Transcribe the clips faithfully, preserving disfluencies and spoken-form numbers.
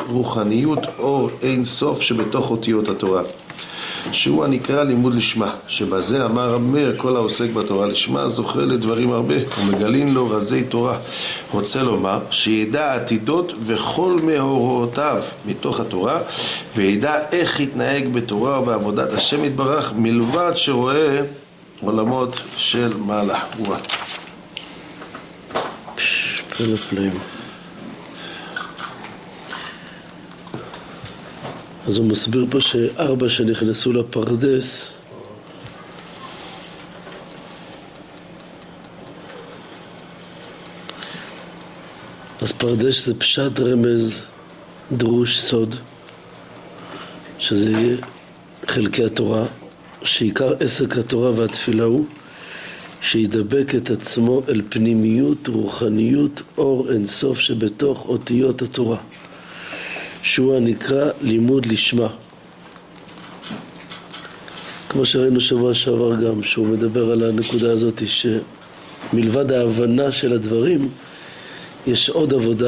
רוחניות, אור אין סוף שבתוך אותיות התורה, שהוא הנקרא לימוד לשמה, שבזה אמר רב מאיר, כל העוסק בתורה לשמה זוכה לדברים הרבה, ומגלין לו רזי תורה. רוצה לומר שידע עתידות וכל מאורותיו מתוך התורה, וידע איך יתנהג בתורה ובעבודת השם יתברך, מלבד שרואה עולמות של מעלה. וואו. פלא פלאים. אז הוא מסביר פה שארבע שנכנסו לפרדס אז פרדס זה פשט, רמז, דרוש, סוד, שזה חלקי התורה, שעיקר עסק התורה והתפילה הוא שידבק את עצמו אל פנימיות, רוחניות, אור אינסוף שבתוך אותיות התורה, שהוא הנקרא לימוד לשמה. כמו שראינו שבוע שעבר גם, שהוא מדבר על הנקודה הזאת שמלבד ההבנה של הדברים יש עוד עבודה,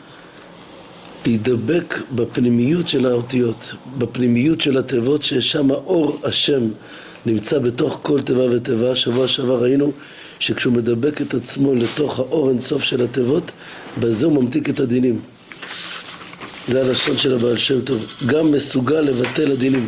להידבק בפנימיות של האותיות, בפנימיות של התיבות, ששם אור השם נמצא בתוך כל תיבה ותיבה. שבוע שעבר ראינו שכשהוא מדבק את עצמו לתוך האור אינסוף של התיבות, בזה הוא ממתיק את הדינים. זה הלשון של הבעל שם טוב, גם מסוגל לבטל הדינים.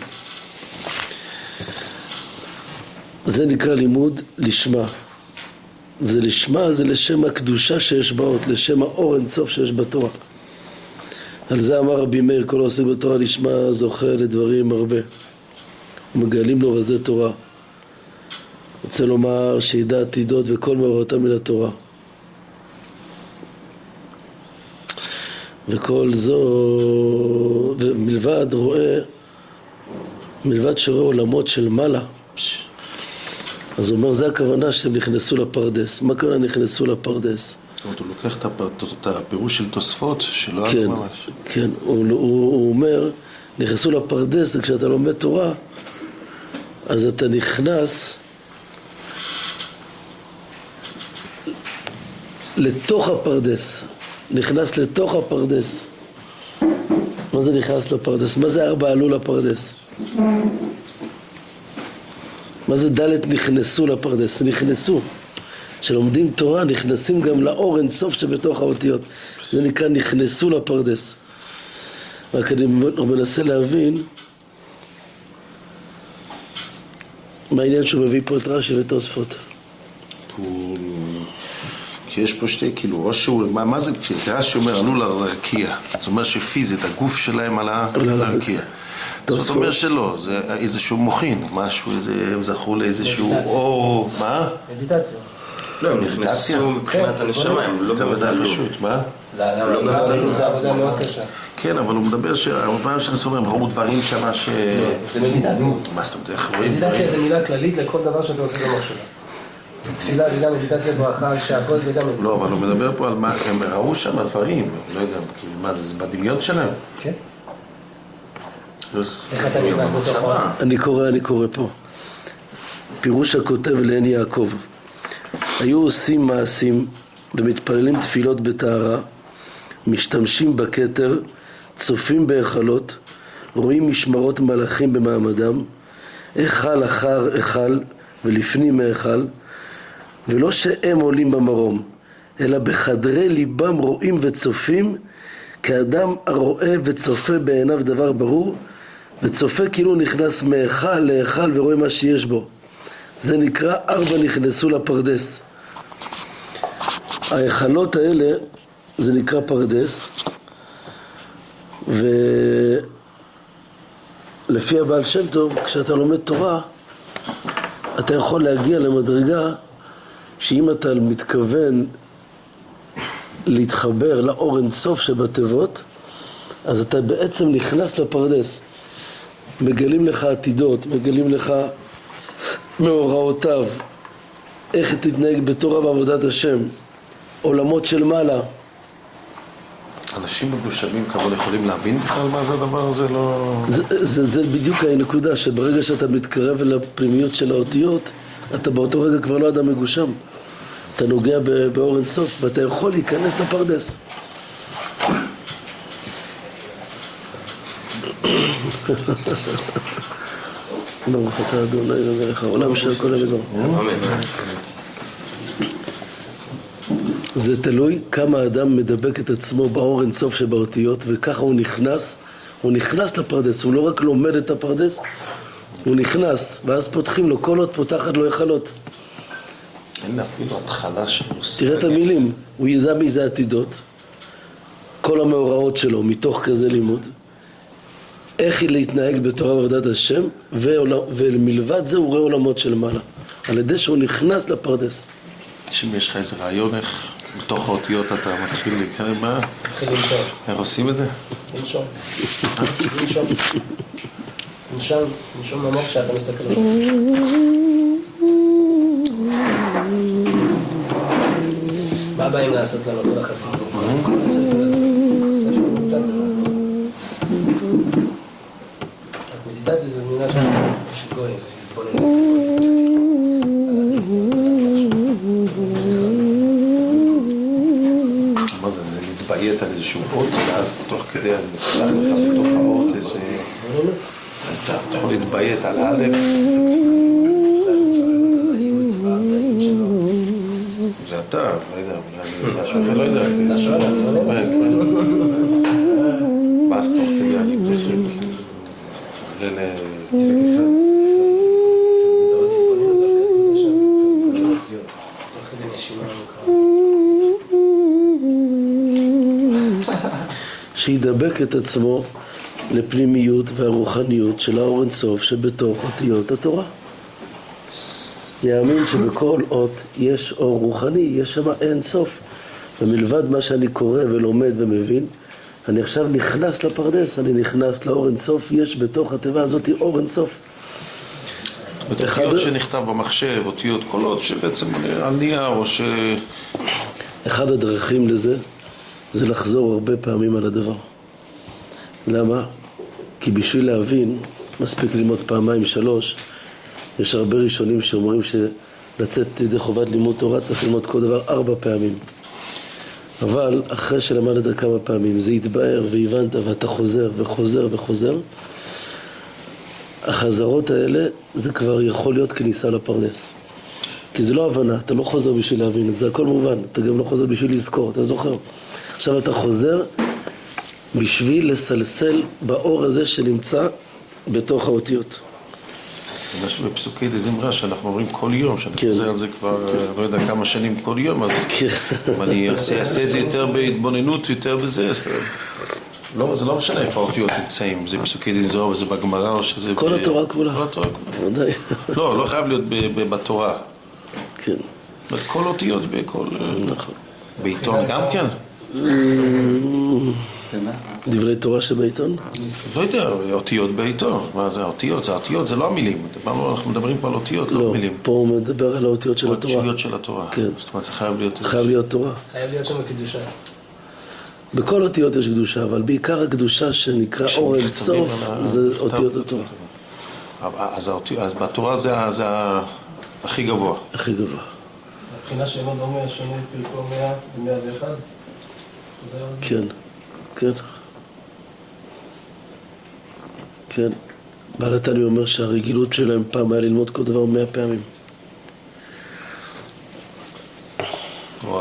זה נקרא לימוד לשמה. זה לשמה, זה לשם הקדושה שיש באות, לשם האור אינסוף שיש בתורה. על זה אמר רבי מאיר, כל העוסק בתורה לשמה זוכה לדברים הרבה, ומגלים לו רזי תורה. רוצה לומר שידע עתידות וכל מאורותיו מן התורה, וכל זו, ומלבד רואה, מלבד שרואה עולמות של מעלה. אז הוא אומר, זה הכוונה שהם נכנסו לפרדס. מה הכוונה נכנסו לפרדס? זאת אומרת, הוא לוקח את הפירוש של תוספות שלא היה ממש. כן, הוא, הוא, הוא אומר, נכנסו לפרדס, וכשאתה לומד תורה, אז אתה נכנס לתוך הפרדס. נכנס לתוך הפרדס. מה זה נכנס לפרדס? מה זה ארבע עלו לפרדס? מה זה דלת נכנסו לפרדס? נכנסו. שלומדים תורה נכנסים גם לאור אינסוף שבתוך האותיות. זה נקרא נכנסו לפרדס. רק אני מנסה להבין מה העניין שהוא מביא פה את רש"י ותוספות. כי יש פה שתי, כאילו, או שהוא, מה, מה זה, כשרש"י אומר עלו לרקיע, זאת אומרת שפיזית, הגוף שלהם עלה לרקיע. זאת אומרת שלא, זה איזשהו מוכין, משהו, הם זכו לאיזשהו אור, מה? מדיטציה. לא, הם נכנסו מבחינת הנשמה, הם לא בעבודה פשוט, מה? לא בעבודה, זה עבודה מאוד קשה. כן, אבל הוא מדבר שהרבה שנכנסו הם ראו דברים שמה ש... זה מדיטציה. מה זאת אומרת, איך רואים? מדיטציה זה מילה כללית לכל דבר שאתה עושה במחשבה. תפילה זה גם מדיטציה ברכה, שהכל זה גם... לא, אבל הוא מדבר פה על מה, הם ראו שם דברים, לא יודע, מה זה, זה בדמיון שלהם. כן. איך אתה נכנס לתוך מה? אני קורא, אני קורא פה. פירוש הכותב לעין יעקב. היו עושים מעשים ומתפללים תפילות בתארה, משתמשים בכתר, צופים בהיכלות, רואים משמרות מלאכים במעמדם, היכל אחר היכל ולפנים מהיכל, ולא שהם עולים במרום, אלא בחדרי ליבם רואים וצופים, כאדם הרואה וצופה בעיניו דבר ברור, וצופה כאילו נכנס מהיכל להיכל ורואה מה שיש בו. זה נקרא ארבע נכנסו לפרדס. ההיכלות האלה זה נקרא פרדס, ולפי הבעל שם טוב, כשאתה לומד תורה, אתה יכול להגיע למדרגה שאם אתה מתכוון להתחבר לאור אינסוף שבתיבות, אז אתה בעצם נכנס לפרדס. מגלים לך עתידות, מגלים לך מאורעותיו, איך תתנהג בתורה בעבודת השם, עולמות של מעלה. אנשים מגושמים כמובן יכולים להבין בכלל מה זה הדבר הזה? לא... זה, זה, זה בדיוק הנקודה, שברגע שאתה מתקרב אל הפנימיות של האותיות, אתה באותו רגע כבר לא אדם מגושם. אתה נוגע באור אינסוף ואתה יכול להיכנס לפרדס. ברוך אתה אדוני ומלך העולם שהכל המדבר. אמן. זה תלוי כמה אדם מדבק את עצמו באור אינסוף שבאותיות, וככה הוא נכנס, הוא נכנס לפרדס, הוא לא רק לומד את הפרדס, הוא נכנס, ואז פותחים לו, כל עוד פותחת לו יחלות. אין אפילו התחלה של מושג. תראה את המילים, הוא ידע מי זה עתידות, כל המאורעות שלו מתוך כזה לימוד, איך היא להתנהג בתורה ועבודת השם, ומלבד זה הוא רואה עולמות של מעלה, על ידי שהוא נכנס לפרדס. שאם יש לך איזה רעיון איך בתוך האותיות אתה מתחיל לקרוא, מה? מתחיל לנשום. איך עושים את זה? לנשום. לנשום. לנשום. לנשום למוח שאתה מסתכל עליו. מה באים לעשות לנו כל החסידות? כל הספר הזה. ספר מדיטציה. מדיטציה זה מילה של גויים. מה זה? זה מתביית על איזשהו אות, ואז תוך כדי אז נפתח לך בתוך האות איזה... אתה יכול להתביית על א', זה אתה, לא יודע, משהו אחר, לא יודע. אתה שואל, אני עונה. ואז תוך כדי אני פשוט עולה ל... שידבק את עצמו לפנימיות והרוחניות של האור אינסוף שבתוך אותיות התורה. יאמין שבכל אות יש אור רוחני, יש שם אין סוף. ומלבד מה שאני קורא ולומד ומבין, אני עכשיו נכנס לפרדס, אני נכנס לאור אינסוף, יש בתוך הטבע הזאת אור אינסוף. אותיות שנכתב במחשב, אותיות קולות שבעצם על נייר או ש... אחד הדרכים לזה זה לחזור הרבה פעמים על הדבר. למה? כי בשביל להבין, מספיק ללמוד פעמיים שלוש, יש הרבה ראשונים שאומרים שלצאת ידי חובת לימוד תורה צריך ללמוד כל דבר ארבע פעמים. אבל אחרי שלמדת כמה פעמים זה יתבהר והבנת ואתה חוזר וחוזר וחוזר, החזרות האלה זה כבר יכול להיות כניסה לפרדס. כי זה לא הבנה, אתה לא חוזר בשביל להבין, זה הכל מובן, אתה גם לא חוזר בשביל לזכור, אתה זוכר. עכשיו אתה חוזר בשביל לסלסל באור הזה שנמצא בתוך האותיות. יש בפסוקי דזמרה שאנחנו אומרים כל יום, שאני חוזר על זה כבר לא יודע כמה שנים כל יום, אז אם אני אעשה את זה יותר בהתבוננות, יותר בזה, לא, זה לא משנה איפה האותיות נמצאים, זה פסוקי דזמרה וזה בגמרא או שזה... כל התורה כולה. כל התורה כולה. לא, לא חייב להיות בתורה. כן. כל אותיות בכל... נכון. בעיתון גם כן? דברי תורה שבעיתון? לא יודע, אותיות בעיתון. מה זה האותיות? זה האותיות, זה לא המילים. אנחנו מדברים פה על אותיות, לא מילים. לא, פה הוא מדבר על האותיות של התורה. האותיות של התורה. כן. זאת אומרת, זה חייב להיות... חייב להיות תורה. חייב להיות שם קדושה. בכל אותיות יש קדושה, אבל בעיקר הקדושה שנקרא אור אין סוף, זה אותיות התורה. אז בתורה זה הכי גבוה. הכי גבוה. הבחינה שאינו דומה השני פרקו מאה ומאה ואחד? כן, כן. כן. בעל התניא אומר שהרגילות שלהם פעם היה ללמוד כל דבר מאה פעמים. וואו.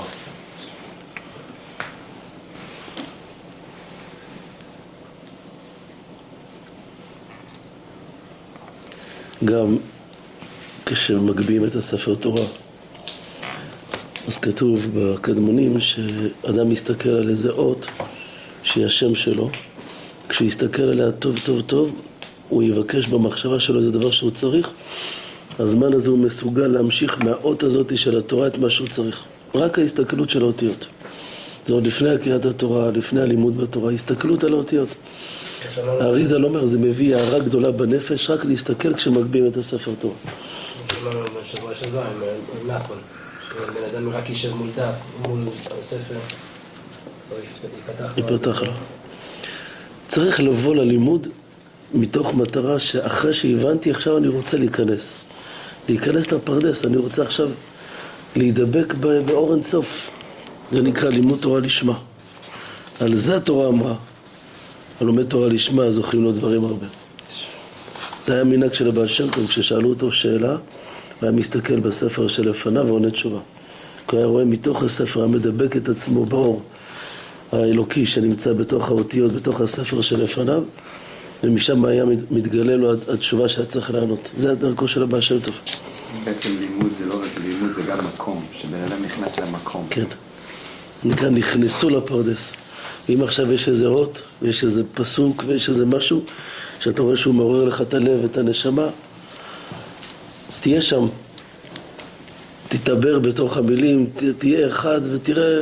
גם כשמגביהים את הספר תורה, אז כתוב בקדמונים שאדם מסתכל על איזה אות שהיא השם שלו, כשהוא יסתכל עליה טוב טוב טוב, הוא יבקש במחשבה שלו איזה דבר שהוא צריך, הזמן הזה הוא מסוגל להמשיך מהאות הזאת של התורה את מה שהוא צריך. רק ההסתכלות של האותיות. זה עוד לפני הקריאת התורה, לפני הלימוד בתורה, הסתכלות על האותיות. האריזה לא אומר, זה מביא הערה גדולה בנפש, רק להסתכל כשמגביהים את הספר תורה. שמענו בשבוע של דבר עם נקון, שבן אדם רק יישב מול דף, מול הספר, ייפתח לו. צריך לבוא ללימוד מתוך מטרה שאחרי שהבנתי, עכשיו אני רוצה להיכנס. להיכנס לפרדס, אני רוצה עכשיו להידבק באור אין סוף. זה נקרא לימוד תורה לשמה. על זה התורה אמרה. הלומד תורה לשמה, זוכים לו דברים הרבה. זה היה מנהג של הבעל שם טוב, כששאלו אותו שאלה, והיה מסתכל בספר שלפניו ועונה תשובה. כי היה רואה מתוך הספר, המדבק את עצמו באור האלוקי שנמצא בתוך האותיות, בתוך הספר שלפניו, ומשם היה מתגלה לו התשובה שהיה צריך לענות. זה הדרכו של הבעל שם טוב. בעצם לימוד זה לא רק לימוד, זה גם מקום, שבן אדם נכנס למקום. כן. נקרא, נכנסו לפרדס. אם עכשיו יש איזה אות, ויש איזה פסוק, ויש איזה משהו, שאתה רואה שהוא מעורר לך את הלב, את הנשמה, תהיה שם. תתעבר בתוך המילים, תהיה אחד ותראה.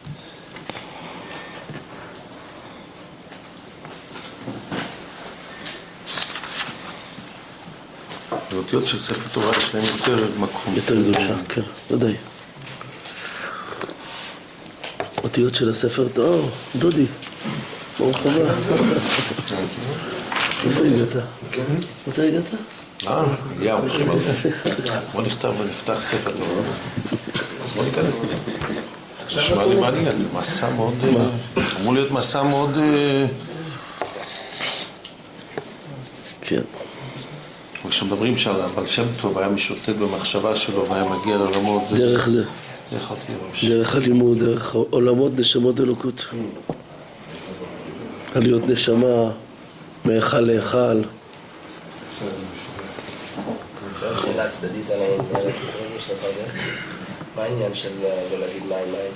האותיות של ספר תורה יש להם יותר מקום. יותר קדושה, כן, ודאי. אותיות של הספר תורה, דודי, ברוך הבא. איפה הגעת? מתי הגעת? אה, יא, הולכים על זה. בוא נכתב ונפתח ספר תורה. בוא ניכנס לזה. נשמע לי מעניין, זה מסע מאוד... אמור להיות מסע מאוד... כן. וכשמדברים שהבעל שם טוב היה משוטט במחשבה שלו והיה מגיע לעולמות זה... דרך זה. דרך הלימוד. דרך הלימוד, דרך עולמות נשמות אלוקות. עליות נשמה, מאכל לאכל. שאלה צדדית על הסיפורים של הפרדס. מה העניין של לא להגיד מים מים?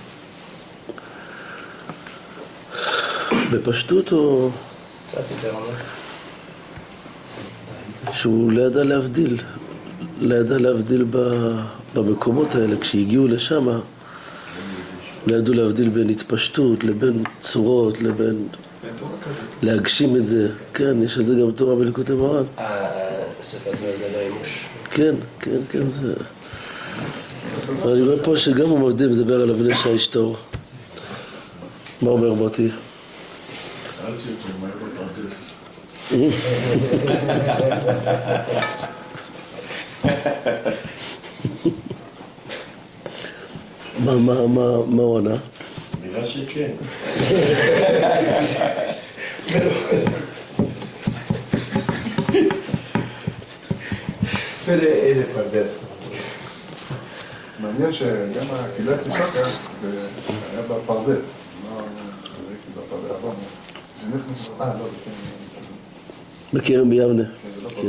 בפשטות או... קצת יותר עמוק. שהוא לא ידע להבדיל, לא ידע להבדיל במקומות האלה. כשהגיעו לשם, לא ידעו להבדיל בין התפשטות, לבין צורות, לבין... להגשים את זה. כן, יש את זה גם תורה בליקוטי מוהר"ן. הספר זה גדול אימוש. כן, כן, כן, זה... אבל אני רואה פה שגם הוא מבדיל, מדבר על אבני שיש תור. מה אומר מוטי? שאלתי אותו, מה יבוא פרדס? מה, מה, מה, מה הוא ענה? נראה שכן. איזה פרדס. מעניין שגם הקהילת נשקה היה בפרדס. מה ראיתי בפרדס הבא? זה נכנס... אה, לא, זה כן... בכרם ביבנה. כן.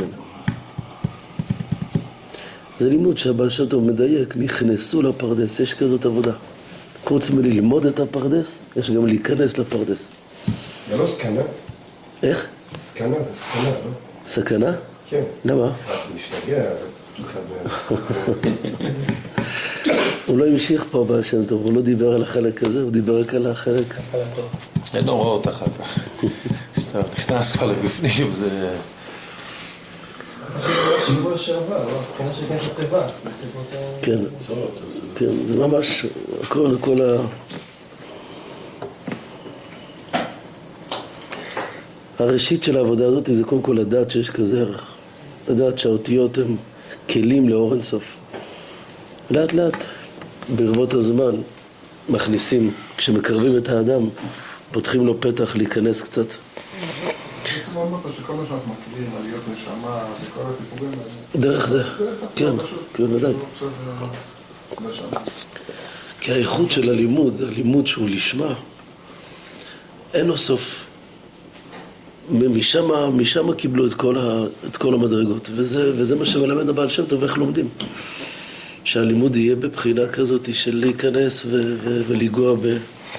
זה לימוד שהבעל שם טוב מדייק, נכנסו לפרדס, יש כזאת עבודה. חוץ מללמוד את הפרדס, יש גם להיכנס לפרדס. זה לא סכנה? איך? סכנה, זה סכנה, לא? סכנה? כן. למה? משתגע, הוא לא המשיך פה הבעל שם טוב, הוא לא דיבר על החלק הזה, הוא דיבר רק על החלק. אין הוראות אחר כך. כשאתה נכנס כבר לבפנים זה... שבוע שעבר, לא? כמו שכן כתבה. כן, כן, זה ממש, הכל, הכל ה... הראשית של העבודה הזאת זה קודם כל לדעת שיש כזה ערך. לדעת שהאותיות הם כלים לאור אינסוף. לאט לאט, ברבות הזמן, מכניסים, כשמקרבים את האדם, פותחים לו פתח להיכנס קצת. בעצם אמרת שכל מה שאנחנו מכירים, עליות נשמה, וכל הסיפורים האלה. דרך זה, כן, כן, ודאי. כי האיכות של הלימוד, הלימוד שהוא לשמה, אין לו סוף. משם, משם קיבלו את כל, ה, את כל המדרגות, וזה, וזה מה שמלמד הבעל שם טוב, איך לומדים. שהלימוד יהיה בבחינה כזאת של להיכנס ו, ו, ולגוע ב...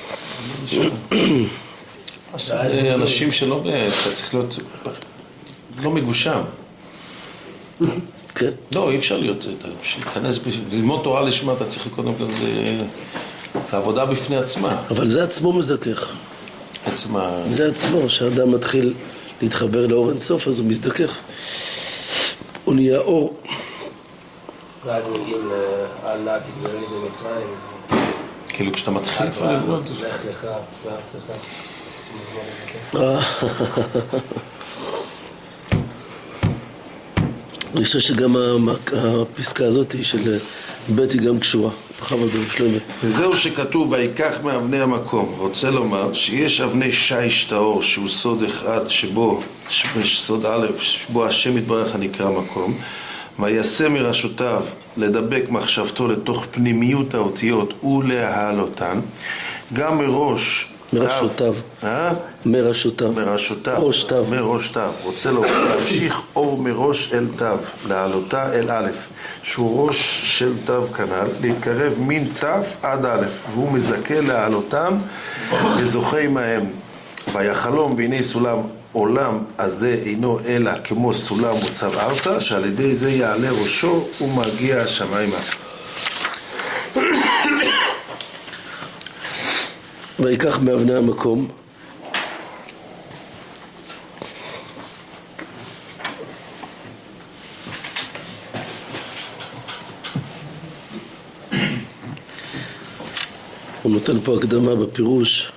זה אנשים שלא, אתה צריך להיות לא מגושם. כן. לא, אי אפשר להיות, להיכנס, ללמוד תורה לשמה, אתה צריך קודם כל, זה העבודה בפני עצמה. אבל זה עצמו מזכך. עצמה... זה עצמו, שהאדם מתחיל להתחבר לאור אינסוף, אז הוא מזדכך. הוא נהיה אור. ואז מגיעים על נעתי גדולים במצרים. כאילו כשאתה מתחיל כבר ללמוד. לך לך, וארצך. אני חושב שגם הפסקה הזאת של בית היא גם קשורה. בכבוד, שלמה. וזהו שכתוב ויקח מאבני המקום. רוצה לומר שיש אבני שיש טהור שהוא סוד אחד שבו, סוד א', שבו השם יתברך הנקרא מקום, ויעשה מראשותיו לדבק מחשבתו לתוך פנימיות האותיות ולהעלותן, גם מראש מראשותיו. אה? מראשותיו. מראשותיו. ראש תו. מראש תו. רוצה לומר, להמשיך אור מראש אל תו, להעלותה אל א', שהוא ראש של תו כנ"ל, להתקרב מן תו עד א', והוא מזכה להעלותם וזוכה עמהם. ויחלום והנה סולם עולם הזה אינו אלא כמו סולם מוצב ארצה, שעל ידי זה יעלה ראשו ומגיע השמיימה. ויקח מאבני המקום הוא נותן פה הקדמה בפירוש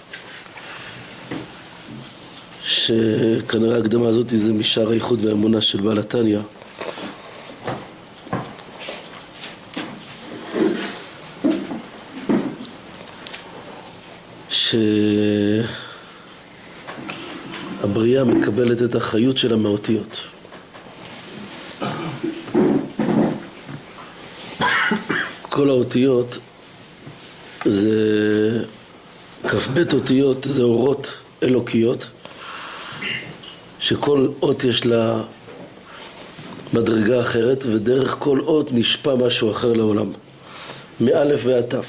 שכנראה ההקדמה הזאת זה משער האיחוד והאמונה של בעל התניא, שהבריאה מקבלת את החיות שלה מהאותיות. כל האותיות זה כ"ב אותיות, זה אורות אלוקיות, שכל אות יש לה מדרגה אחרת, ודרך כל אות נשפע משהו אחר לעולם, מאלף ועד תף.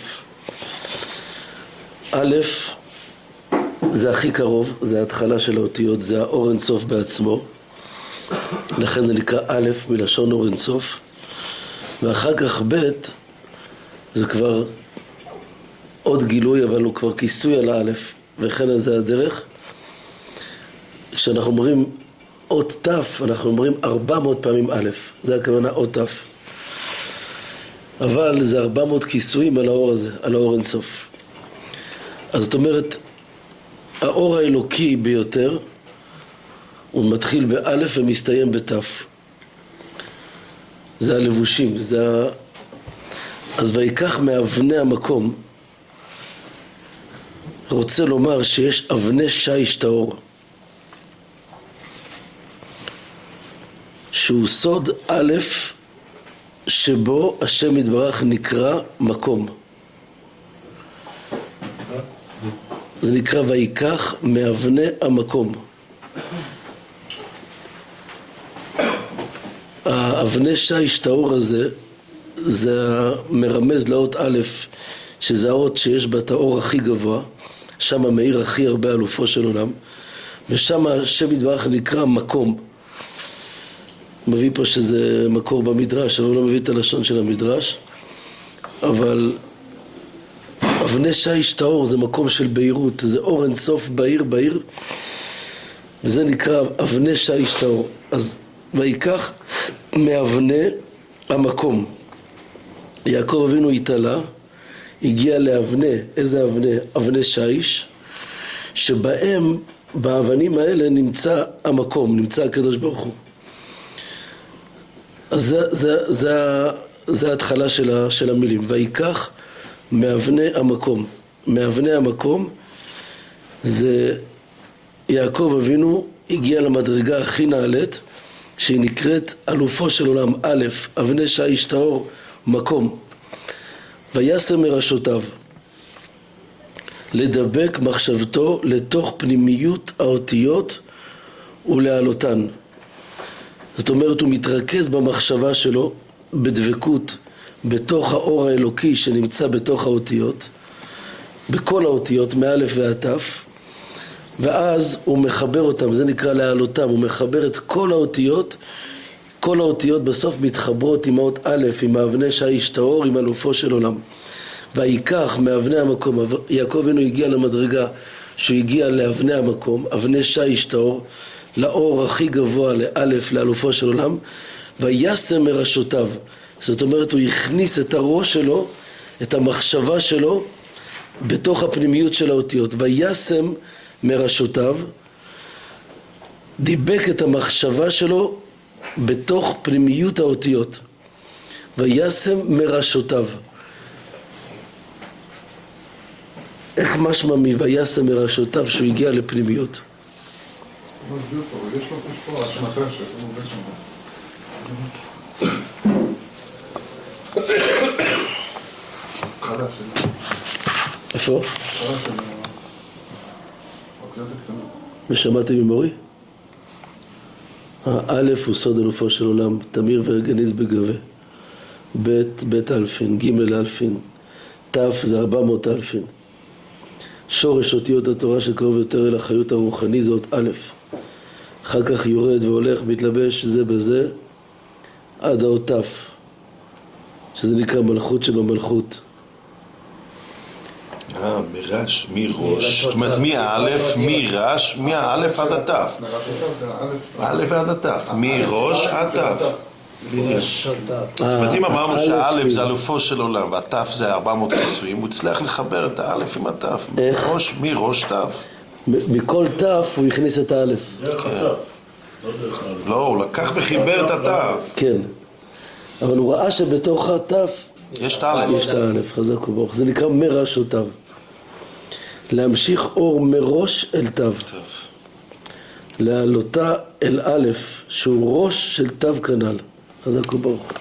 א' זה הכי קרוב, זה ההתחלה של האותיות, זה האור אינסוף בעצמו, לכן זה נקרא א' מלשון אור אינסוף, ואחר כך ב' זה כבר עוד גילוי, אבל הוא כבר כיסוי על האלף, וכן זה הדרך. כשאנחנו אומרים אות תף, אנחנו אומרים ארבע מאות פעמים א', זה הכוונה אות תף, אבל זה ארבע מאות כיסויים על האור הזה, על האור אינסוף. אז זאת אומרת, האור האלוקי ביותר הוא מתחיל באלף ומסתיים בתף. זה הלבושים, זה ה... אז ויקח מאבני המקום, רוצה לומר שיש אבני שיש טהור, שהוא סוד א' שבו השם יתברך נקרא מקום. זה נקרא ויקח מאבני המקום. האבני שיש טהור הזה זה מרמז לאות א', שזה האות שיש בה את האור הכי גבוה, שם מאיר הכי הרבה אלופו של עולם, ושם השם יתברך נקרא מקום. מביא פה שזה מקור במדרש, אבל הוא לא מביא את הלשון של המדרש, אבל אבני שיש טהור זה מקום של בהירות, זה אור אינסוף בהיר בהיר, וזה נקרא אבני שיש טהור. אז ויקח מאבני המקום. יעקב אבינו התעלה, הגיע לאבני, איזה אבני? אבני שיש, שבהם, באבנים האלה נמצא המקום, נמצא הקדוש ברוך הוא. אז זה, זה, זה, זה ההתחלה של, של המילים. ויקח מאבני המקום. מאבני המקום זה יעקב אבינו הגיע למדרגה הכי נעלית, שהיא נקראת אלופו של עולם, א', אבני שיש טהור, מקום. וישם מראשותיו לדבק מחשבתו לתוך פנימיות האותיות ולהעלותן. זאת אומרת, הוא מתרכז במחשבה שלו בדבקות בתוך האור האלוקי שנמצא בתוך האותיות, בכל האותיות מאלף ועד תף, ואז הוא מחבר אותם, זה נקרא להעלותם, הוא מחבר את כל האותיות, כל האותיות בסוף מתחברות עם האות א', עם האבני שיש טהור, עם אלופו של עולם. ויקח מאבני המקום, יעקב אבינו הגיע למדרגה שהוא הגיע לאבני המקום, אבני שיש טהור, לאור הכי גבוה, לאלף, לאלופו של עולם, וישם מראשותיו. זאת אומרת, הוא הכניס את הראש שלו, את המחשבה שלו, בתוך הפנימיות של האותיות. וישם מראשותיו, דיבק את המחשבה שלו בתוך פנימיות האותיות. וישם מראשותיו. איך משמע מויסם מראשותיו שהוא הגיע לפנימיות? לא הסביר פה, אבל יש לו פה השמטה שהוא עובד שם. חדש, איפה? חדש של האותיות הקטנות. ושמעתם ממורי? האלף הוא סוד אלופו של עולם, תמיר וגניז בגבה. בית, בית אלפין, ג' אלפין, תף זה ארבע מאות אלפין. שורש אותיות התורה שקרוב יותר אל החיות הרוחני זה אות א'. אחר כך יורד והולך, מתלבש זה בזה, עד האות תף, שזה נקרא מלכות שבמלכות. אה, מרש, מראש, זאת אומרת מהאלף, מרש, מהאלף עד התף. האלף עד התף, מראש עד תף. זאת אומרת, אם אמרנו שהאלף זה אלופו של עולם והתף זה ארבע מאות כיסויים, הוא הצליח לחבר את האלף עם התף, מראש, מראש תף. מכל תף הוא הכניס את האלף. לא, הוא לקח וחיבר את התף. כן, אבל הוא ראה שבתוך התף יש את האלף. יש את האלף, חזק וברוך. זה נקרא מראשותיו. להמשיך אור מראש אל תו. להעלותה אל א', שהוא ראש של תו כנ"ל. חזק וברוך.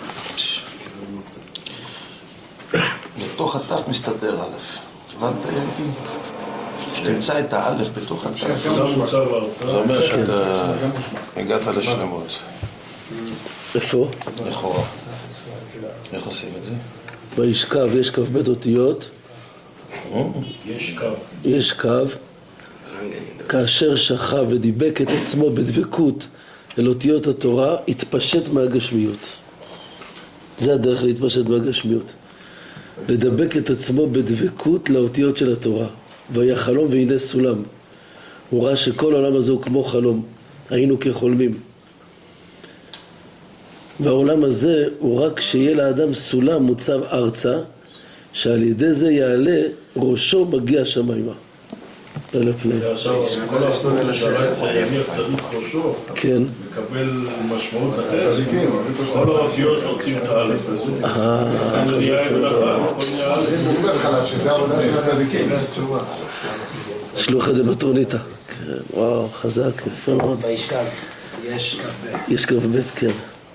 בתוך התף מסתתר א'. הבנת ינקי? שתמצא את האלף בתוך התף. זה אומר שאתה הגעת לשלמות. איפה? לכאורה. איך עושים את זה? בישכב יש כף בית אותיות. יש קו. יש קו. כאשר שכב ודיבק את עצמו בדבקות אל אותיות התורה, התפשט מהגשמיות. זה הדרך להתפשט מהגשמיות. לדבק את עצמו בדבקות לאותיות של התורה. והיה חלום והנה סולם. הוא ראה שכל העולם הזה הוא כמו חלום. היינו כחולמים. והעולם הזה הוא רק שיהיה לאדם סולם מוצב ארצה, שעל ידי זה יעלה ראשו מגיע שמיימה. אלף פני. עכשיו, כל הספורט שהרץ הימיר צדיק ראשו, כן. מקבל משמעות אחרת. כל האותיות רוצים את האלף הזה. אה, זה נראה ולאחר, כל נראה זה מוגבר חלש, שזה העבודה של הצדיקים. שלוח את זה בטורניטה. כן, וואו, חזק, יפה מאוד. בישכב, יש כ"ב. יש כ"ב, כן.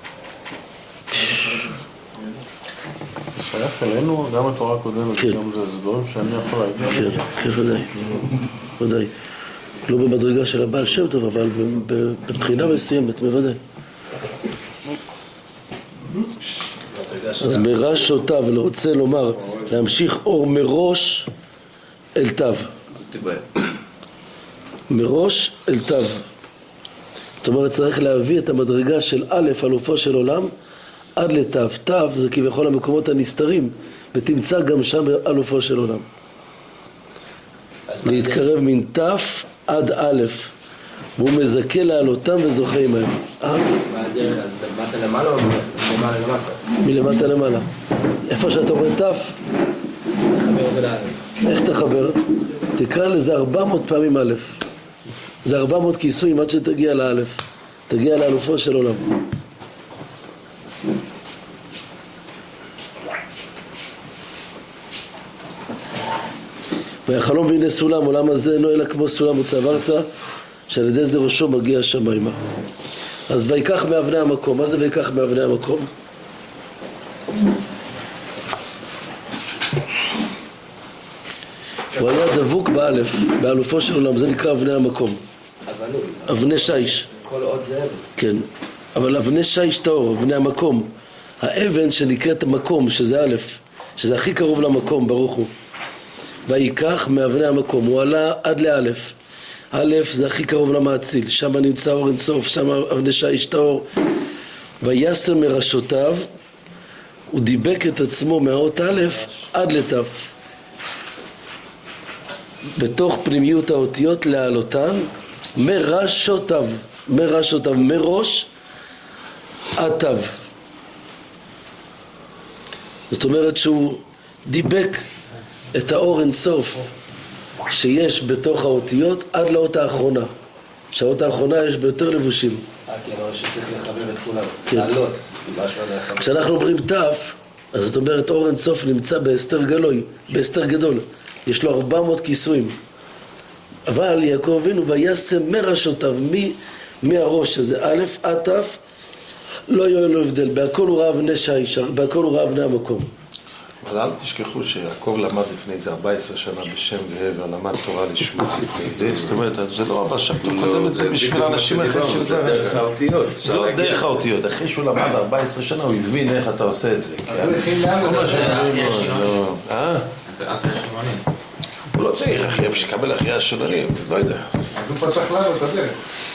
שייך אלינו, גם התורה הקודמת, כן. גם זה, זה דברים שאני יכול להגיד. כן, כן, ודאי. ודאי. לא במדרגה של הבעל שם טוב, אבל בבחינה מסוימת, בוודאי. אז מראשותיו, רוצה לומר, להמשיך אור מראש אל תו. מראש אל תו. זאת אומרת, צריך להביא את המדרגה של א', אלופו של עולם, עד לתו. תו זה כביכול המקומות הנסתרים, ותמצא גם שם אלופו של עולם. להתקרב מן תו עד א', והוא מזכה לעלותם וזוכה עמהם. מה הדרך? אז למטה למעלה או למעלה למטה? מלמטה למעלה. איפה שאתה רואה תו, תחבר את זה לאלף. איך תחבר? תקרא לזה ארבע מאות פעמים א'. זה ארבע מאות כיסויים עד שתגיע לאלף. תגיע לאלופו של עולם. והחלום והנה סולם, עולם הזה אינו אלא כמו סולם מוצב ארצה, שעל ידי זה ראשו מגיע שמיימה. אז ויקח מאבני המקום. מה זה ויקח מאבני המקום? הוא היה דבוק באלף, באלופו של עולם, זה נקרא אבני המקום. אבנים. אבני שיש. כל עוד זה אבן. כן, אבל אבני שיש טהור, אבני המקום. האבן שנקראת המקום, שזה א', שזה הכי קרוב למקום, ברוך הוא. ויקח מאבני המקום, הוא עלה עד לאלף. א' זה הכי קרוב למעציל, שם נמצא אור אינסוף, שם אבני שיש טהור. ויסם מראשותיו, הוא דיבק את עצמו מהאות א' עד לתו. בתוך פנימיות האותיות להעלותן, מראשותיו, מראשותיו, מראש עד תו. זאת אומרת שהוא דיבק את האור אינסוף שיש בתוך האותיות עד לאות האחרונה. שהאות האחרונה יש ביותר לבושים. אה, כן, אבל שצריך לחבר את כולם. כן. לעלות. משהו על לחבר. כשאנחנו אומרים תף, אז זאת אומרת אור אינסוף נמצא בהסתר גלוי, בהסתר גדול. יש לו ארבע מאות כיסויים. אבל יעקב אבינו וישם מראשותיו, מהראש הזה, א' עד ת', לא יהיה לו הבדל, בהכל הוא ראה אבני שיש, בהכל הוא ראה אבני המקום. אבל אל תשכחו שיעקב למד לפני איזה ארבע עשרה שנה בשם ועבר, למד תורה לשמה לפני זה, זאת אומרת, זה לא אבל שם אתה כותב את זה בשביל האנשים אחרי של זה. דרך האותיות. זה לא דרך האותיות, אחרי שהוא למד ארבע עשרה שנה הוא הבין איך אתה עושה את זה. הוא הכין לנו זה זה אחרי השמונים. הוא לא צריך אחרי, שיקבל אחרי השוננים, לא יודע. אז הוא פתח לנו את הדרך.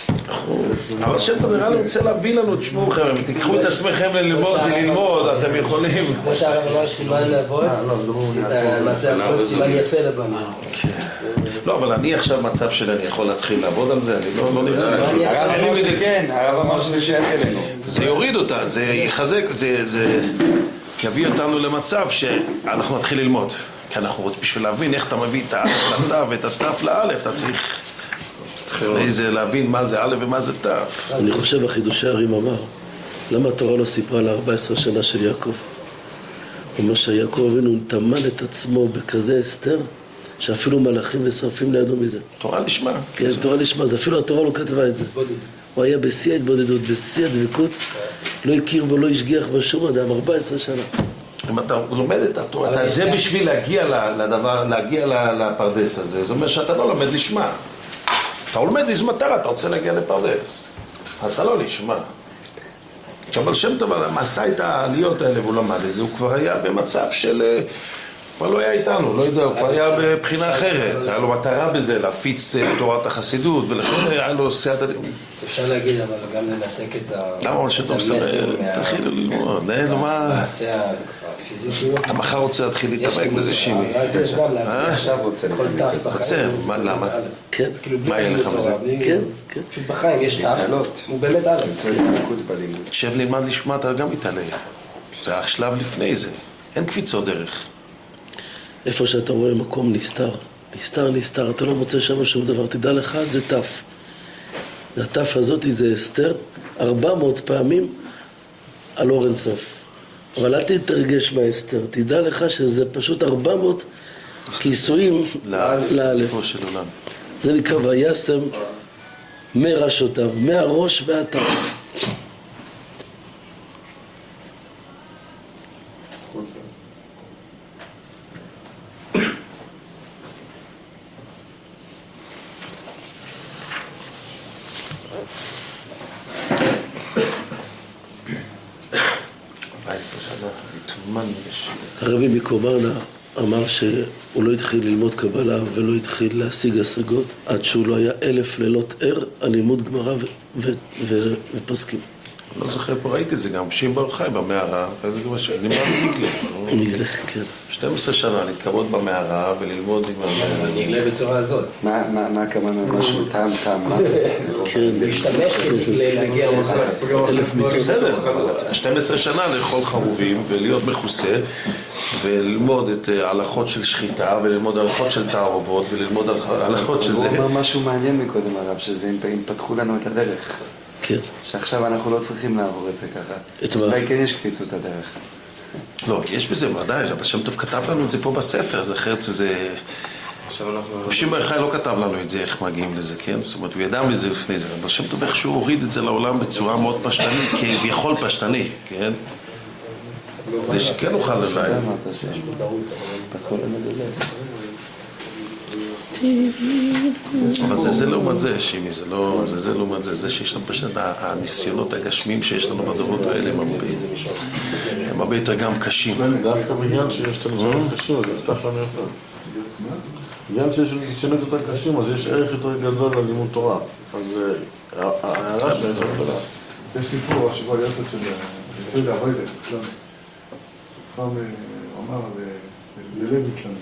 אבל שם אתה נראה לי רוצה להביא לנו, תשמעו חבר'ה, תיקחו את עצמכם ללמוד, ללמוד, אתם יכולים. כמו שהרב אמר סימן לעבוד, מעשה עבוד סימן יפה לבנה. לא, אבל אני עכשיו במצב שאני יכול להתחיל לעבוד על זה, אני לא נראה. הרב אמר שכן, הרב אמר שזה שייך אלינו. זה יוריד אותה, זה יחזק, זה יביא אותנו למצב שאנחנו נתחיל ללמוד. כי אנחנו רוצים בשביל להבין איך אתה מביא את האלף לתו ואת התף לאלף, אתה צריך לפני זה להבין מה זה א' ומה זה תף. אני חושב החידושי הרים אמר, למה התורה לא סיפרה על ארבע עשרה שנה של יעקב? הוא אומר שיעקב אבינו טמן את עצמו בכזה הסתר, שאפילו מלאכים ושרפים לידו מזה. תורה לשמה. כן, תורה לשמה, זה אפילו התורה לא כתבה את זה. הוא היה בשיא ההתבודדות, בשיא הדבקות, לא הכיר בו, לא השגיח בשום אדם, ארבע עשרה שנה. אם אתה לומד את התורה, זה בשביל להגיע לדבר, להגיע לפרדס הזה, זאת אומרת שאתה לא לומד לשמה. אתה לומד איזו מטרה, אתה רוצה להגיע לפרדס. אז אתה לא לשמה. אבל שם טוב, עשה את העליות האלה והוא למד את זה, הוא כבר היה במצב של... כבר לא היה איתנו, לא יודע, הוא כבר היה בבחינה אחרת. היה לו מטרה בזה, להפיץ תורת החסידות, ולכן היה לו עושה את... אפשר להגיד, אבל גם לנתק את ה... למה אבל שאתה מסתכל? תתחילו ללמוד, אין לו מה... אתה מחר רוצה להתחיל להתעמק בזה שימי. עכשיו רוצה רוצה, למה? כן. מה יהיה לך בזה? כן, כן. פשוט בחיים יש תף, הוא באמת א'. תשב ללמד לשמוע, אתה גם מתעלה. זה השלב לפני זה, אין קפיצות דרך. איפה שאתה רואה מקום נסתר, נסתר, נסתר, אתה לא מוצא שם שום דבר, תדע לך, זה תף. התף הזאת זה אסתר, ארבע מאות פעמים על אור אין סוף. אבל אל תתרגש מהאסתר, תדע לך שזה פשוט ארבע מאות כיסויים לאלף. זה נקרא וישם מראשותיו, מהראש ועד תף. הרבי מקומרנה אמר שהוא לא התחיל ללמוד קבלה ולא התחיל להשיג השגות עד שהוא לא היה אלף לילות ער על לימוד גמרא ופוסקים. לא זוכר, פה ראיתי את זה גם, שם בר חי במערה, נגלה, נגלה, כן. שתים עשרה שנה להתכבוד במערה וללמוד עם... נגלה בצורה הזאת. מה הכוונה? משהו טעם, טעם, מה? כן. להשתמש כנגלה להגיע לזה. אלף מיטות. בסדר, שתים עשרה שנה לאכול חרובים ולהיות מכוסה וללמוד את ההלכות של שחיטה וללמוד הלכות של תערובות וללמוד הלכות שזה... הוא אומר משהו מעניין מקודם הרב, שזה אם פתחו לנו את הדרך. כן. שעכשיו אנחנו לא צריכים לעבור את זה ככה. אז אולי כן יש קפיצות הדרך. לא, יש בזה ודאי, אבל שם טוב כתב לנו את זה פה בספר, זה אחרת שזה... שם בר חי לא כתב לנו את זה, איך מגיעים לזה, כן? זאת אומרת, הוא ידע מזה לפני זה, אבל שם טוב איך שהוא הוריד את זה לעולם בצורה מאוד פשטנית, כביכול פשטני, כן? כדי שכן נוכל לזה. אתה אמרת שיש פתחו לנו את הדרך. אבל זה זה לעומת זה, שימי, זה לא, זה זה לעומת זה, זה שיש לנו פשוט הניסיונות הגשמים שיש לנו בדורות האלה, הם הרבה יותר גם קשים. דווקא בעניין שיש לנו ניסיונות קשים, אז יפתח לנו יותר. בעניין שיש לנו ניסיונות יותר קשים, אז יש ערך יותר גדול ללימוד תורה. אז ההערה שיש לנו תורה. יש לי פה השבוע יחד של יצא לעבודת, אצלנו. פעם הוא אמר ללב אצלנו,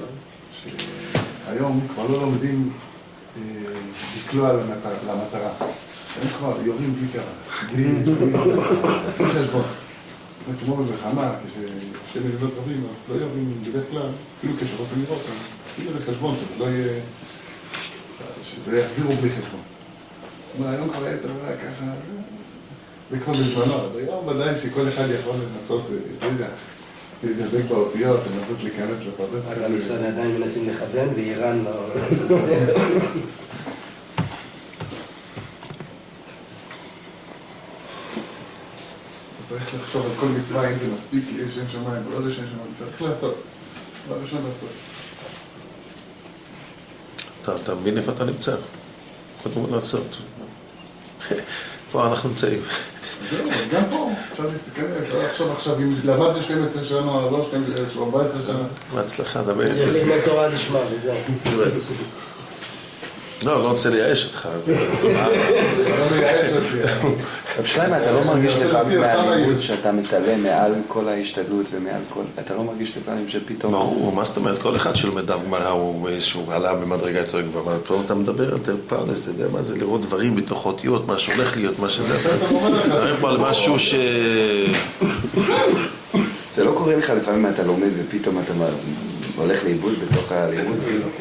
שהיום כבר לא לומדים לקלוע למטרה. הם כבר יורים בלי ככה, בלי חשבון. כמו במלחמה, כששתי מדינות רבים, אז לא יורים בדרך כלל, אפילו כשרוצים לראות, שימו לחשבון, שזה לא יהיה... שלא יחזירו בלי חשבון. היום כבר היה צריך ככה... זה כבר בזמנו, היום ודאי שכל אחד יכול לנסות, לא יודע, לדבק באותיות, לנסות להיכנס לפרדס. רק המשרד עדיין מנסים לכוון, ואיראן לא... צריך לחשוב על כל מצווה, אם זה מספיק, יש שם שמיים, או לא לשם שמיים, צריך לעשות. לא ראשון לעשות. אתה, אתה מבין איפה אתה נמצא? קודם כל לעשות. פה אנחנו נמצאים. זהו, גם פה, אפשר להסתכל, אפשר לחשוב עכשיו, אם למדתי שתים עשרה שנה או לא, ארבע עשרה שנה. בהצלחה, דבר. צריך ללמוד תורה לשמה, וזהו. לא, לא רוצה לייאש אותך. זה לא מייאש אותי. רב שלמה, אתה לא מרגיש לפעמים מהלימוד שאתה מתעלם מעל כל ההשתדלות ומעל כל... אתה לא מרגיש לפעמים שפתאום... ברור, מה זאת אומרת? כל אחד שלומד דף גמרא הוא איזשהו עלה במדרגה יותר גבוהה, אבל פה אתה מדבר יותר פרדס, אתה יודע מה זה? לראות דברים בתוך אותיות, מה שהולך להיות, מה שזה... אתה מדבר פה על משהו ש... זה לא קורה לך לפעמים אתה לומד ופתאום אתה הולך לאיבוד בתוך הלימוד?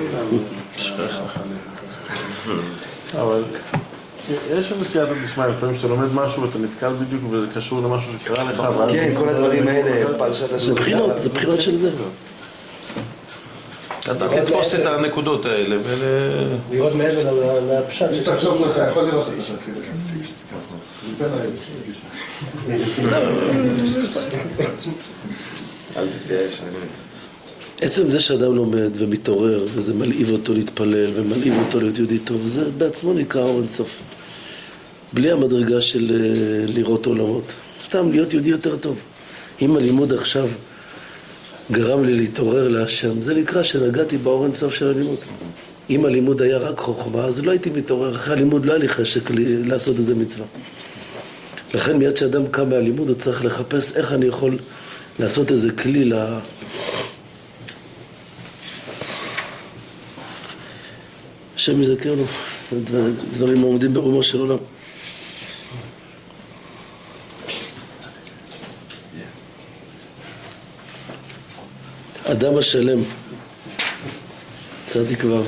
אבל יש איזה סייעתא דשמיא, לפעמים שאתה לומד משהו ואתה נתקל בדיוק וזה קשור למשהו שקרה לך. כן, כל הדברים האלה, פרשת השבוע. זה בחינות, זה בחינות של זה. אתה תתפוס את הנקודות האלה ול... לראות מעבר לפשט שיש... תחשוב שאתה יכול לראות את זה. אל תתייאש, אני... עצם זה שאדם לומד ומתעורר וזה מלהיב אותו להתפלל ומלהיב אותו להיות יהודי טוב, זה בעצמו נקרא אור אינסוף. בלי המדרגה של לראות עולמות. סתם להיות יהודי יותר טוב. אם הלימוד עכשיו גרם לי להתעורר להשם, זה נקרא שנגעתי באור אינסוף של הלימוד. אם הלימוד היה רק חוכמה, אז לא הייתי מתעורר. אחרי הלימוד לא היה לי חשק לעשות איזה מצווה. לכן מיד שאדם קם מהלימוד הוא צריך לחפש איך אני יכול לעשות איזה כלי ל... השם יזכר לו, דברים העומדים ברומו של עולם. אדם השלם, צדיק ו'.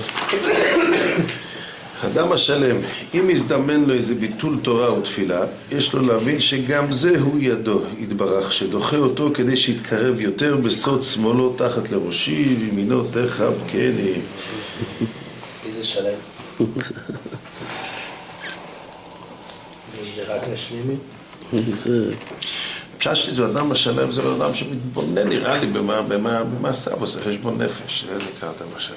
אדם השלם, אם יזדמן לו איזה ביטול תורה ותפילה, יש לו להבין שגם זה הוא ידו, יתברך, שדוחה אותו כדי שיתקרב יותר בסוד שמאלו תחת לראשי, וימינו תחב כני. איזה שלם. זה רק לשלימי? פשט שלי זה אדם השלם, זה לא אדם שמתבונן נראה לי במה סב עושה חשבון נפש, זה נקרא אדם השלם.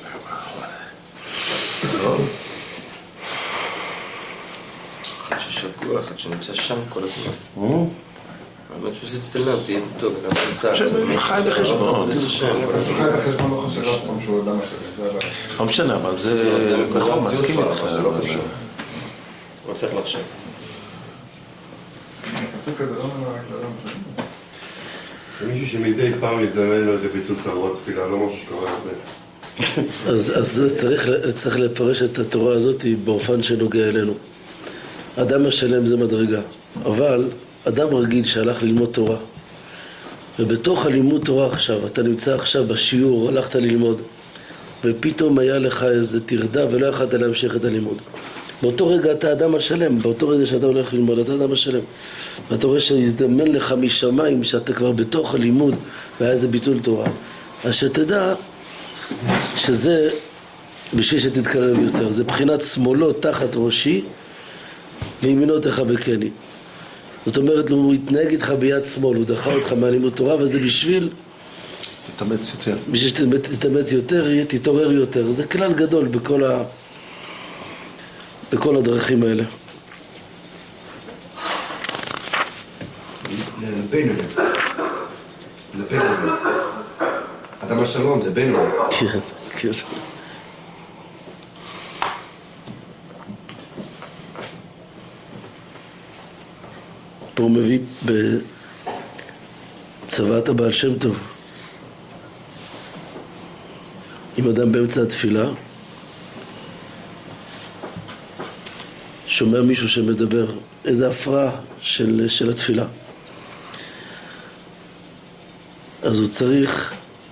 אחד ששקוע, אחד שנמצא שם כל הזמן. האמת שזה אצטלם, תהיה טוב, גם נמצא. חי בחשבון. חי בחשבון לא חושב אף פעם שהוא אדם השלם. לא משנה, אבל זה נכון, מסכים איתך. לא צריך לחשב. הפסוק הזה לא נראה רק לאדם השלם. זה מישהו שמדי פעם יזדמן לו איזה ביטול תורה תפילה, לא משהו שקורה הרבה. אז צריך לפרש את התורה הזאת באופן שנוגע אלינו. אדם השלם זה מדרגה, אבל אדם רגיל שהלך ללמוד תורה, ובתוך הלימוד תורה עכשיו, אתה נמצא עכשיו בשיעור, הלכת ללמוד, ופתאום היה לך איזה תרדה ולא יכולת להמשיך את הלימוד. באותו רגע אתה אדם השלם, באותו רגע שאתה הולך ללמוד, אתה אדם השלם. ואתה רואה שהזדמן לך משמיים, שאתה כבר בתוך הלימוד, והיה איזה ביטול תורה. אז שתדע שזה, בשביל שתתקרב יותר, זה בחינת שמאלו תחת ראשי, וימינו תחבקני. זאת אומרת, הוא התנהג איתך ביד שמאל, הוא דחה אותך מהלימוד תורה, וזה בשביל... תתאמץ יותר. בשביל שתתאמץ יותר, תתעורר יותר. זה כלל גדול בכל ה... בכל הדרכים האלה. לבינוני. לבינוני. אדם השלום זה בינוני. כן, כן. פה הוא מביא בצוואת הבעל שם טוב. אם אדם באמצע התפילה שומע מישהו שמדבר, איזו הפרעה של, של התפילה, אז הוא צריך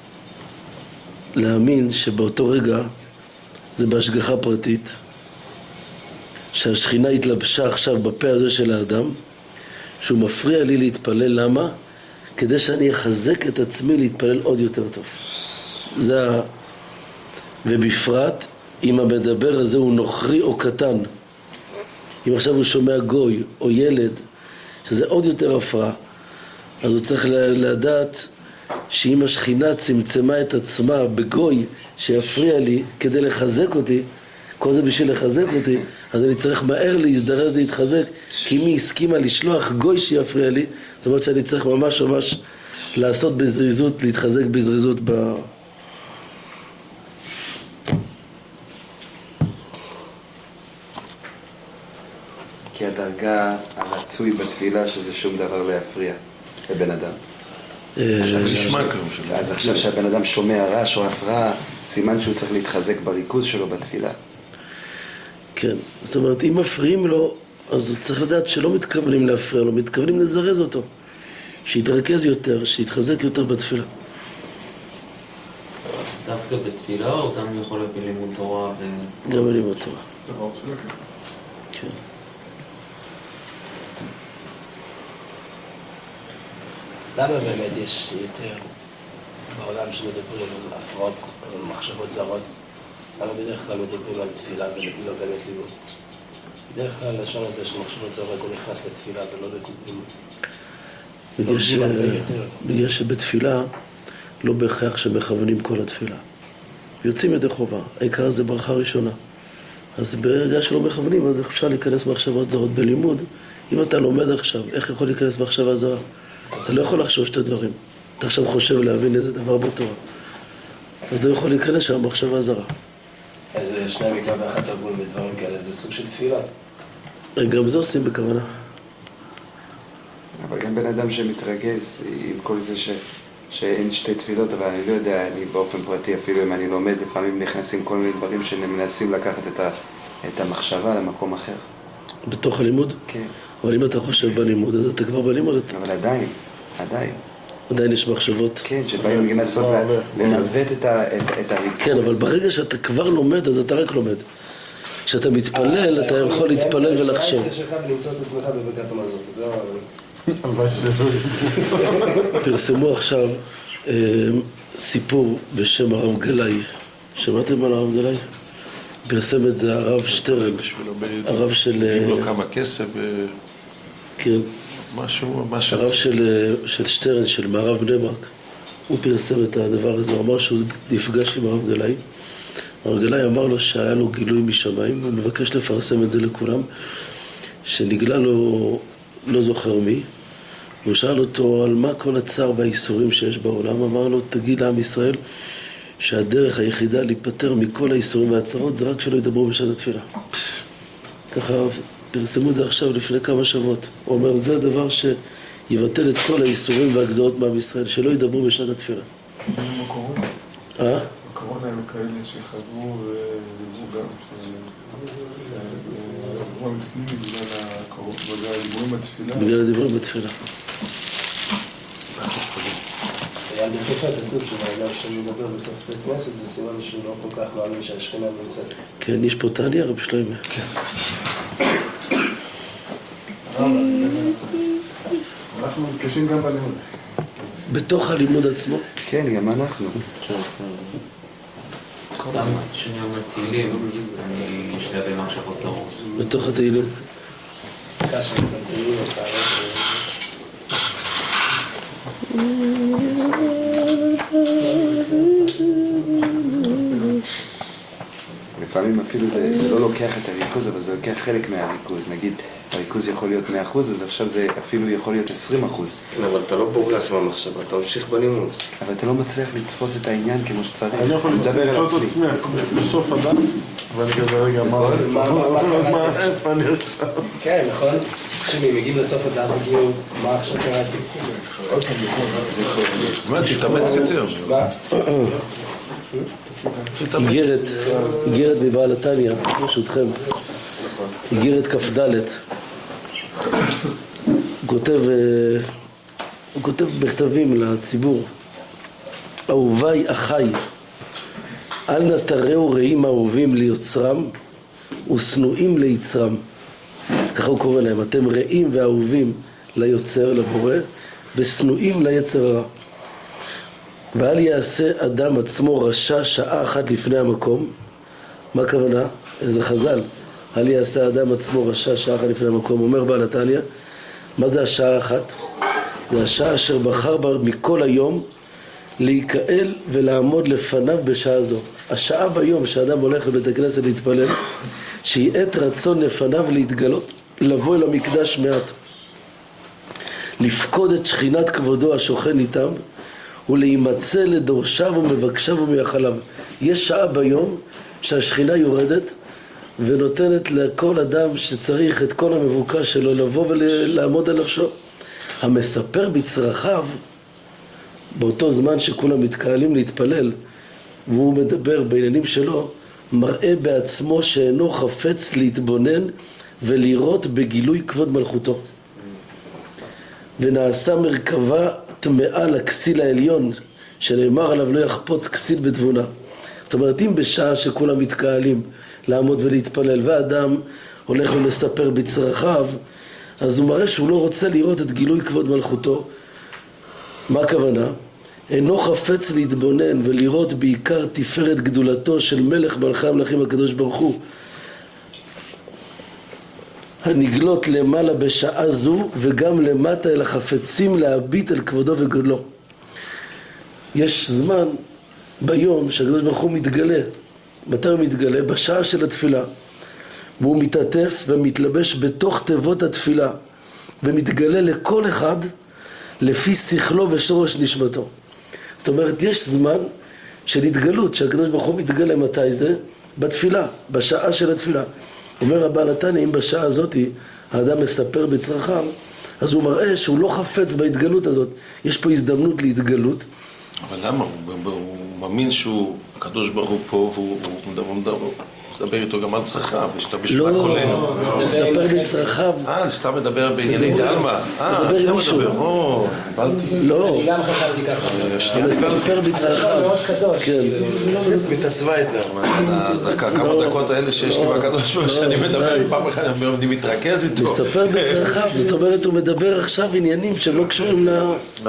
להאמין שבאותו רגע זה בהשגחה פרטית, שהשכינה התלבשה עכשיו בפה הזה של האדם, שהוא מפריע לי להתפלל. למה? כדי שאני אחזק את עצמי להתפלל עוד יותר טוב. זה ה... ובפרט, אם המדבר הזה הוא נוכרי או קטן, אם עכשיו הוא שומע גוי או ילד, שזה עוד יותר הפרעה, אז הוא צריך לדעת שאם השכינה צמצמה את עצמה בגוי שיפריע לי כדי לחזק אותי, כל זה בשביל לחזק אותי, אז אני צריך מהר להזדרז להתחזק, כי אם היא הסכימה לשלוח גוי שיפריע לי, זאת אומרת שאני צריך ממש ממש לעשות בזריזות, להתחזק בזריזות ב... כי הדרגה הרצוי בתפילה שזה שום דבר לא יפריע לבן אדם. אז עכשיו שהבן אדם שומע רעש או הפרעה, סימן שהוא צריך להתחזק בריכוז שלו בתפילה. כן, זאת אומרת, אם מפריעים לו, אז הוא צריך לדעת שלא מתכוונים להפריע לו, מתכוונים לזרז אותו, שיתרכז יותר, שיתחזק יותר בתפילה. דווקא בתפילה או גם יכול להיות בלימוד תורה? גם בלימוד תורה. כן. למה באמת יש יותר בעולם שמדברים על הפרעות, על מחשבות זרות? למה בדרך כלל מדברים על תפילה ולא באמת לימוד? בדרך כלל לשון הזה של מחשבות זרות זה נכנס לתפילה ולא לימוד. בגלל, ש... בגלל שבתפילה לא בהכרח שמכוונים כל התפילה. יוצאים ידי חובה, העיקר זה ברכה ראשונה. אז ברגע שלא מכוונים, אז אפשר להיכנס מחשבות זרות בלימוד. אם אתה לומד עכשיו, איך יכול להיכנס מחשבה זרה? אתה לא יכול לחשוב שתי דברים. אתה עכשיו חושב להבין איזה דבר בתורה. אז לא יכול להיכנס שם מחשבה זרה. אז שני מקרא ואחת תרגול בדברים כאלה, זה סוג של תפילה. גם זה עושים בכוונה. אבל גם בן אדם שמתרגז עם כל זה ש... שאין שתי תפילות, אבל אני לא יודע, אני באופן פרטי אפילו אם אני לומד, לפעמים נכנסים כל מיני דברים שמנסים לקחת את, ה... את המחשבה למקום אחר. בתוך הלימוד? כן. אבל אם אתה חושב בלימוד, אז אתה כבר בלימוד. אבל עדיין, עדיין. עדיין יש מחשבות. כן, שבאים לנסות לנווט את הריכוז. כן, אבל ברגע שאתה כבר לומד, אז אתה רק לומד. כשאתה מתפלל, אתה יכול להתפלל ולחשוב. זה שלך ולמצוא את עצמך בברכת המזון. זה פרסמו עכשיו סיפור בשם הרב גלאי. שמעתם על הרב גלאי? פרסם את זה הרב שטרן. הרב של... נותנים לו כמה כסף ו... כן. משהו, משהו. הרב של, של שטרן, של מערב בני ברק, הוא פרסם את הדבר הזה, הוא אמר שהוא נפגש עם הרב גלאי. הרב גלאי אמר לו שהיה לו גילוי משמיים, הוא מבקש לפרסם את זה לכולם, שנגלה לו, לא זוכר מי, הוא שאל אותו על מה כל הצער והאיסורים שיש בעולם, אמר לו, תגיד לעם ישראל שהדרך היחידה להיפטר מכל האיסורים והצרות זה רק שלא ידברו בשעת התפילה. ככה פרסמו את זה עכשיו לפני כמה שבועות. הוא אומר, זה הדבר שיבטל את כל האיסורים והגזרות מעם ישראל, שלא ידברו בשעת התפילה. בקורונה? אה? בקורונה היו כאלה שחזרו ודיברו גם, שדיברו המתקנים בגלל הדיבורים בתפילה. בגלל הדיבורים בתפילה. היה בחיפה כתוב שבאדם שמדבר בתוך בית כנסת זה סימן שהוא לא כל כך מאמין שהשכינה נמצאת. כן, יש פה תעניה רבי שלמה. כן. אנחנו מתקשים גם בלימוד. בתוך הלימוד עצמו? כן, גם אנחנו. גם כשאני אומר תהילים, אני משתלב במחשבות זרות. בתוך התהילים. סליחה שמצמצמים אותה. לפעמים אפילו זה, זה לא לוקח את הריכוז, אבל זה לוקח חלק מהריכוז. נגיד, הריכוז יכול להיות מאה אחוז, אז עכשיו זה אפילו יכול להיות עשרים אחוז. כן, אבל אתה לא בורח מהמחשבה, אתה ממשיך בלימוד. אבל אתה לא מצליח לתפוס את העניין כמו שצריך. אני יכול לתפוס את עצמי, בסוף הדם, ואני כזה רגע, מה, איפה אני עכשיו? כן, נכון. כשהם מגיעים לסוף הדם, הגיעו, מה עכשיו קראתי? עוד פעם, מה, תתאמץ יותר. איגרת, איגרת מבעל התניא, ברשותכם, איגרת כ"ד, הוא כותב, הוא כותב בכתבים לציבור, אהוביי אחיי, אל נא תראו רעים אהובים ליוצרם ושנואים ליצרם. ככה הוא קורא להם, אתם רעים ואהובים ליוצר, לבורא, ושנואים ליצר הרע. ואל יעשה אדם עצמו רשע שעה אחת לפני המקום. מה הכוונה? איזה חז"ל. אל יעשה אדם עצמו רשע שעה אחת לפני המקום. אומר בעל התניא, מה זה השעה אחת? זה השעה אשר בחר בה מכל היום להיקהל ולעמוד לפניו בשעה זו. השעה ביום שאדם הולך לבית הכנסת להתפלל, שהיא עת רצון לפניו להתגלות, לבוא אל המקדש מעט, לפקוד את שכינת כבודו השוכן איתם, ולהימצא לדורשיו ומבקשיו ומייחליו. יש שעה ביום שהשכינה יורדת ונותנת לכל אדם שצריך את כל המבוקש שלו לבוא ולעמוד על נפשו. המספר בצרכיו, באותו זמן שכולם מתקהלים להתפלל והוא מדבר בעניינים שלו, מראה בעצמו שאינו חפץ להתבונן ולראות בגילוי כבוד מלכותו. ונעשה מרכבה טמאה לכסיל העליון, שנאמר עליו לא יחפוץ כסיל בתבונה. זאת אומרת, אם בשעה שכולם מתקהלים לעמוד ולהתפלל ואדם הולך ומספר בצרכיו, אז הוא מראה שהוא לא רוצה לראות את גילוי כבוד מלכותו. מה הכוונה? אינו חפץ להתבונן ולראות בעיקר תפארת גדולתו של מלך מלכי המלכים הקדוש ברוך הוא, הנגלות למעלה בשעה זו וגם למטה אל החפצים להביט אל כבודו וגודלו. יש זמן ביום שהקדוש ברוך הוא מתגלה. מתי הוא מתגלה? בשעה של התפילה. והוא מתעטף ומתלבש בתוך תיבות התפילה ומתגלה לכל אחד לפי שכלו ושורש נשמתו. זאת אומרת, יש זמן של התגלות שהקדוש ברוך הוא מתגלה. מתי זה? בתפילה, בשעה של התפילה. אומר הבעל התניא, אם בשעה הזאת האדם מספר בצרכיו, אז הוא מראה שהוא לא חפץ בהתגלות הזאת. יש פה הזדמנות להתגלות. אבל למה? הוא, הוא מאמין שהוא, הקדוש ברוך הוא פה, והוא מדבר איתו גם על צרכיו, ושאתה בשביל הכולל. לא, הוא מספר בצרכיו. אה, שאתה מדבר בענייני דלמה. אה, אתה מדבר, או, בלתי. לא. אני גם חשבתי ככה. הוא מספר בצרכיו. מאוד קדוש. כן. מתעצבה יותר. כמה דקות האלה שיש לי בקדוש ברוך שאני מדבר, פעם אחת אני מתרכז איתו. מספר בצרכיו, זאת אומרת, הוא מדבר עכשיו עניינים שהם לא קשורים ל...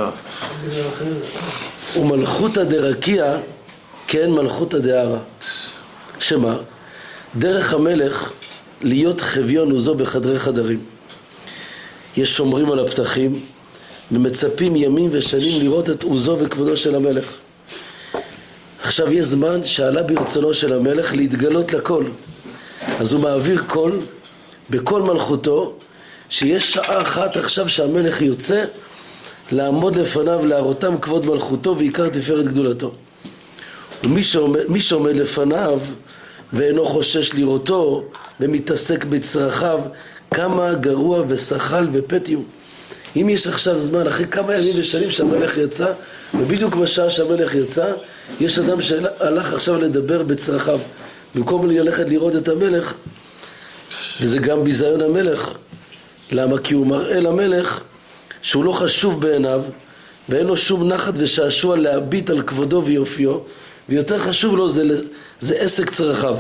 ומלכותא דרקיע, כן מלכותא דהרא. שמה? דרך המלך להיות חביון עוזו בחדרי חדרים. יש שומרים על הפתחים ומצפים ימים ושנים לראות את עוזו וכבודו של המלך. עכשיו יש זמן שעלה ברצונו של המלך להתגלות לכל, אז הוא מעביר קול בכל מלכותו שיש שעה אחת עכשיו שהמלך יוצא לעמוד לפניו להראותם כבוד מלכותו ועיקר תפארת גדולתו. ומי שעומד, מי שעומד לפניו ואינו חושש לראותו ומתעסק בצרכיו, כמה גרוע ושחל ופתיו. אם יש עכשיו זמן, אחרי כמה ימים ושנים שהמלך יצא, ובדיוק בשעה שהמלך יצא, יש אדם שהלך עכשיו לדבר בצרכיו, במקום ללכת לראות את המלך, וזה גם ביזיון המלך. למה? כי הוא מראה למלך שהוא לא חשוב בעיניו, ואין לו שום נחת ושעשוע להביט על כבודו ויופיו, ויותר חשוב לו זה, זה עסק צרכיו.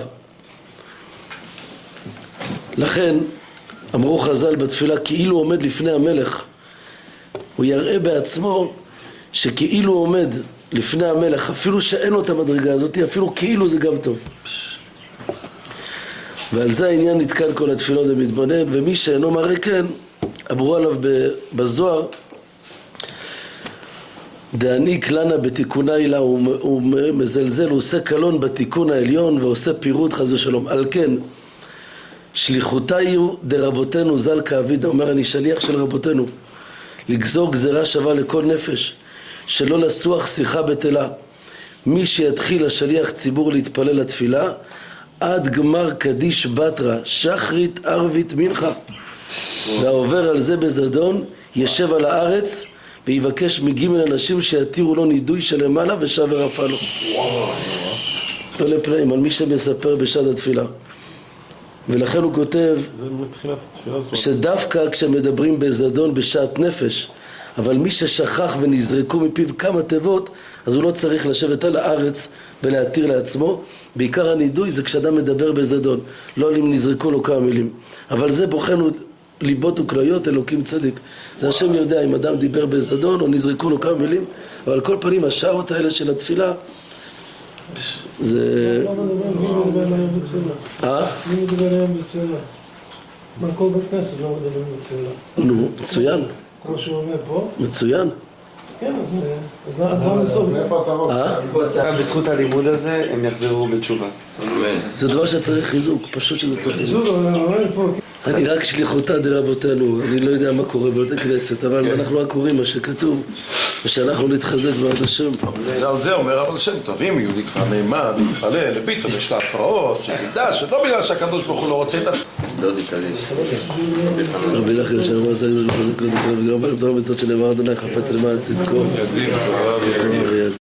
לכן אמרו חז"ל בתפילה, כאילו עומד לפני המלך, הוא יראה בעצמו שכאילו עומד לפני המלך, אפילו שאין לו את המדרגה הזאת, אפילו כאילו זה גם טוב. ועל זה העניין נתקן כל התפילות ומתבונן, ומי שאינו מראה כן, אמרו עליו בזוהר, דעניק לנה בתיקונה אילה, הוא, הוא מזלזל, הוא עושה קלון בתיקון העליון ועושה פירוט חס ושלום. על כן, שליחותיו דרבותינו ז"ל כאביד, אומר אני שליח של רבותינו, לגזור גזרה שווה לכל נפש, שלא לסוח שיחה בטלה. מי שיתחיל השליח ציבור להתפלל לתפילה, עד גמר קדיש בתרה, שחרית ערבית מנחה, והעובר על זה בזדון, ישב על הארץ, ויבקש מגימל אנשים שיתירו לו נידוי שלמעלה ושבר אפה לו. פלא פלאים, על מי שמספר בשעת התפילה. ולכן הוא כותב שדווקא כשמדברים בזדון בשעת נפש, אבל מי ששכח ונזרקו מפיו כמה תיבות, אז הוא לא צריך לשבת על הארץ ולהתיר לעצמו. בעיקר הנידוי זה כשאדם מדבר בזדון, לא אם נזרקו לו כמה מילים. אבל זה בוחנו ליבות וכליות אלוקים צדיק. זה השם יודע אם אדם דיבר בזדון או נזרקו לו כמה מילים, אבל על כל פנים השעות האלה של התפילה זה... לא מדבר עליהם בתפילה. אה? מי מדבר עליהם בתפילה? מה כל בית כנסת לא מדבר בתפילה? נו, מצוין. כמו שהוא אומר פה? מצוין. כן, אז מה לסוף? מאיפה הצרות? אה? בזכות הלימוד הזה הם יחזרו בתשובה. זה דבר שצריך חיזוק, פשוט שזה צריך חיזוק. חיזוק, אבל אומר פה... אני רק שליחותא דרבותינו, אני לא יודע מה קורה בבתי כנסת, אבל אנחנו רק קוראים מה שכתוב, ושאנחנו נתחזק בעד השם. זה על זה אומר אבל השם טוב, אם יהודי כבר נאמן, מתפלל, פתאום יש לה הפרעות, שתדע שלא בגלל שהקדוש ברוך הוא לא רוצה את ה... לא תקליש. רבי נחמן שאמר זה לחזק את ישראל וגם בהם תורה מצוות שנאמר אדוני חפץ למען צדקו.